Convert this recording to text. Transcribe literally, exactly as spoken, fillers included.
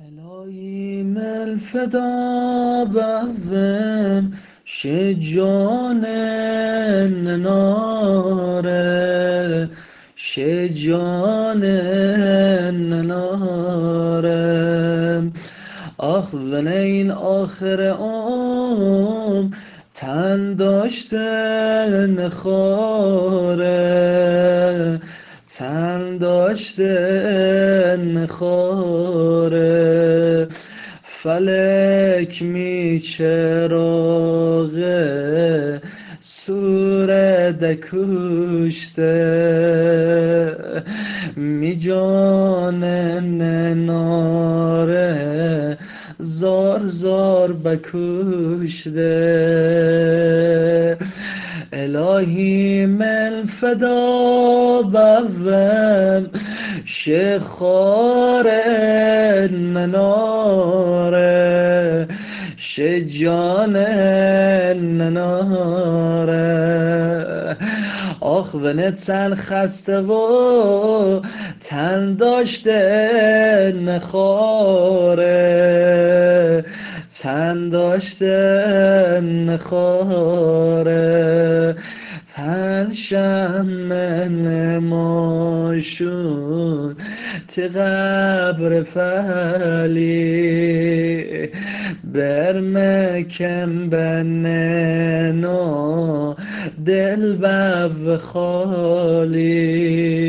الهی من فدا بوم شجان نناره شجان نناره آخ ونین آخر عمر تن داشته نخاره تن داشته نخاره فلک می چراغه صورت کشته می جان نناره زار زار بکشته الهی من فدا بوم شخار نناره شجان نناره آخ ونت تن خسته و تن داشته نخاره تن داشته نخاره پنجشنبه ماشون تی قبر فعلی برمکم بننا دل بو خالی